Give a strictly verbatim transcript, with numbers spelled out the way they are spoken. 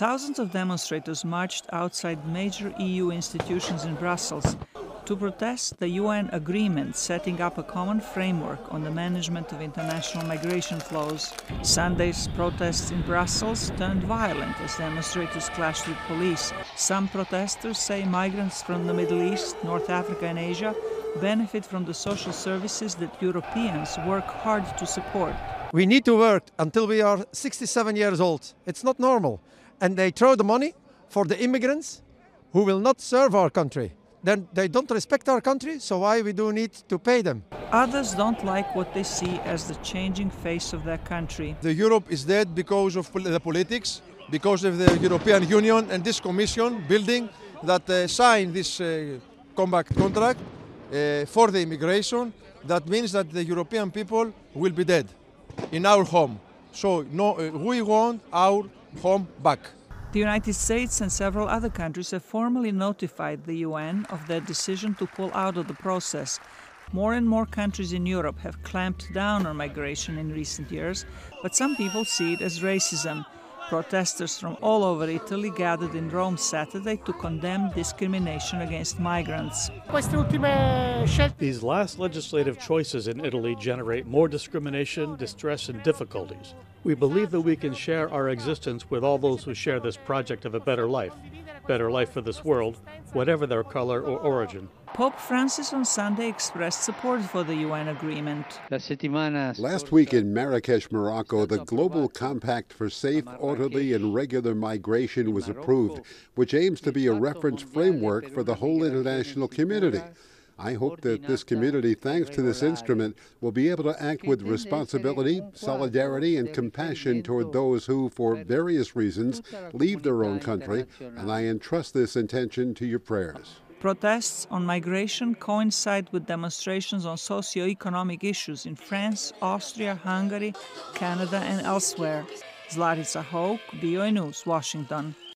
Thousands of demonstrators marched outside major E U institutions in Brussels to protest the U N agreement setting up a common framework on the management of international migration flows. Sunday's protests in Brussels turned violent as demonstrators clashed with police. Some protesters say migrants from the Middle East, North Africa and Asia benefit from the social services that Europeans work hard to support. We need to work until we are sixty-seven years old. It's not normal. And they throw the money for the immigrants who will not serve our country. Then they don't respect our country, so why we do need to pay them? Others don't like what they see as the changing face of their country. The Europe is dead because of the politics, because of the European Union and this Commission building that uh, signed this uh, compact contract uh, for the immigration. That means that the European people will be dead in our home. So no, uh, we want our home back. The United States and several other countries have formally notified the U N of their decision to pull out of the process. More and more countries in Europe have clamped down on migration in recent years, but some people see it as racism. Protesters from all over Italy gathered in Rome Saturday to condemn discrimination against migrants. These last legislative choices in Italy generate more discrimination, distress, and difficulties. We believe that we can share our existence with all those who share this project of a better life, better life for this world, whatever their color or origin. Pope Francis on Sunday expressed support for the U N agreement. Last week in Marrakesh, Morocco, the Global Compact for Safe, Orderly and Regular Migration was approved, which aims to be a reference framework for the whole international community. I hope that this community, thanks to this instrument, will be able to act with responsibility, solidarity, and compassion toward those who, for various reasons, leave their own country, and I entrust this intention to your prayers. Protests on migration coincide with demonstrations on socio-economic issues in France, Austria, Hungary, Canada, and elsewhere. Zlatica Hoke, V O A News, Washington.